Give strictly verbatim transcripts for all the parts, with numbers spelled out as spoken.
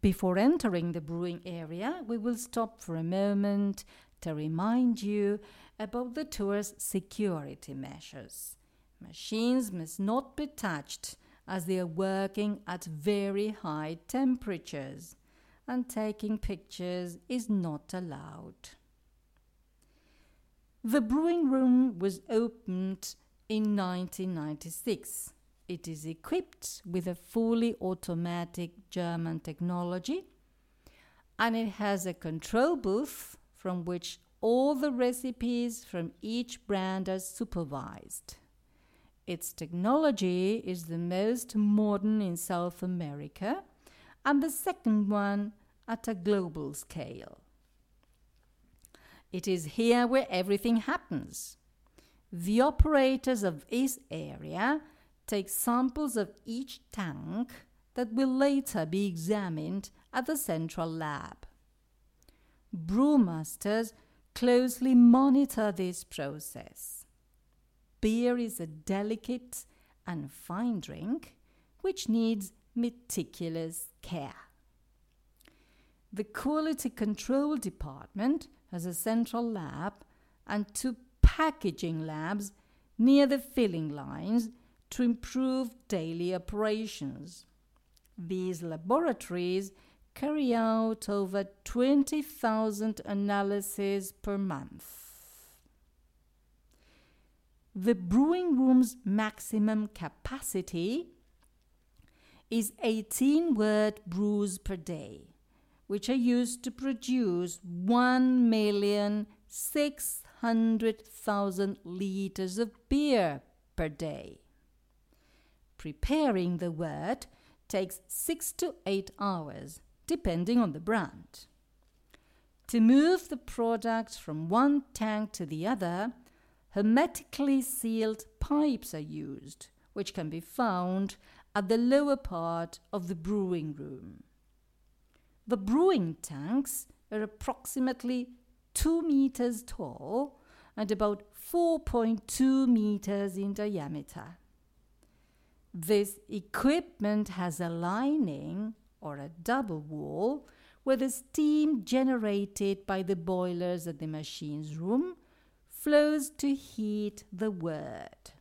Before entering the brewing area, we will stop for a moment to remind you about the tour's security measures. Machines must not be touched as they are working at very high temperatures, and taking pictures is not allowed. The brewing room was opened in nineteen ninety-six. It is equipped with a fully automatic German technology, and it has a control booth from which all the recipes from each brand are supervised. Its technology is the most modern in South America and the second one at a global scale. It is here where everything happens. The operators of this area take samples of each tank that will later be examined at the central lab. Brewmasters closely monitor this process. Beer is a delicate and fine drink which needs meticulous care. The quality control department has a central lab and two packaging labs near the filling lines to improve daily operations. These laboratories carry out over twenty thousand analyses per month. The brewing room's maximum capacity is eighteen wort brews per day, which are used to produce one million six hundred thousand liters of beer per day. Preparing the wort takes six to eight hours, depending on the brand. To move the product from one tank to the other, hermetically sealed pipes are used, which can be found at the lower part of the brewing room. The brewing tanks are approximately two meters tall and about four point two meters in diameter. This equipment has a lining or a double wall where the steam generated by the boilers at the machine's room flows to heat the wort.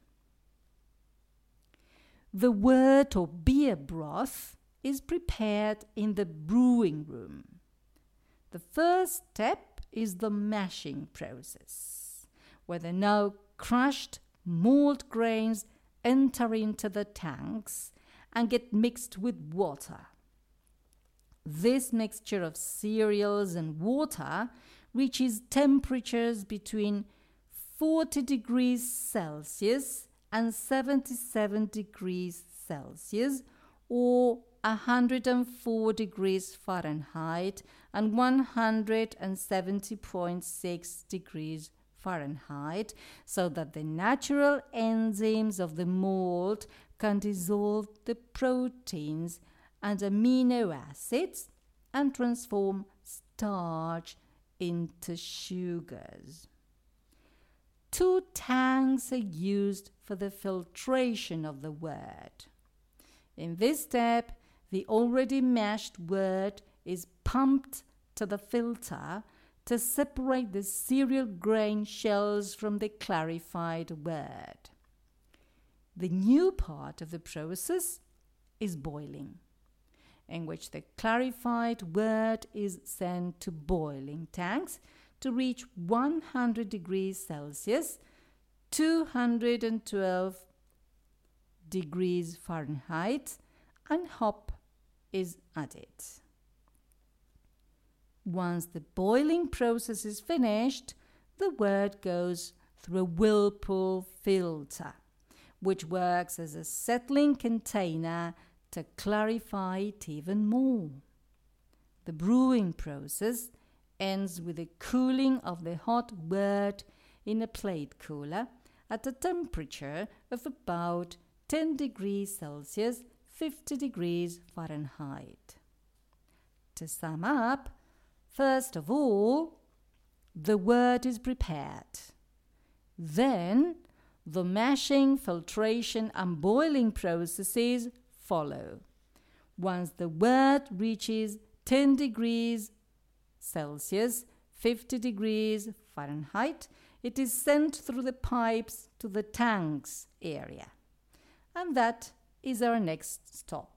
The wort or beer broth is prepared in the brewing room. The first step is the mashing process, where the now crushed malt grains enter into the tanks and get mixed with water. This mixture of cereals and water reaches temperatures between forty degrees Celsius and seventy-seven degrees Celsius, or one hundred four degrees Fahrenheit and one hundred seventy point six degrees Fahrenheit, so that the natural enzymes of the malt can dissolve the proteins and amino acids and transform starch into sugars. Two tanks are used for the filtration of the wort. In this step, the already mashed wort is pumped to the filter to separate the cereal grain shells from the clarified wort. The new part of the process is boiling, in which the clarified wort is sent to boiling tanks to reach one hundred degrees Celsius, two hundred twelve degrees Fahrenheit, and hop is added. Once the boiling process is finished, the wort goes through a whirlpool filter, which works as a settling container to clarify it even more. The brewing process ends with the cooling of the hot wort in a plate cooler at a temperature of about ten degrees Celsius, fifty degrees Fahrenheit. To sum up, first of all, the wort is prepared. Then, the mashing, filtration, and boiling processes follow. Once the wort reaches ten degrees Celsius, fifty degrees Fahrenheit, it is sent through the pipes to the tanks area. And that is our next stop.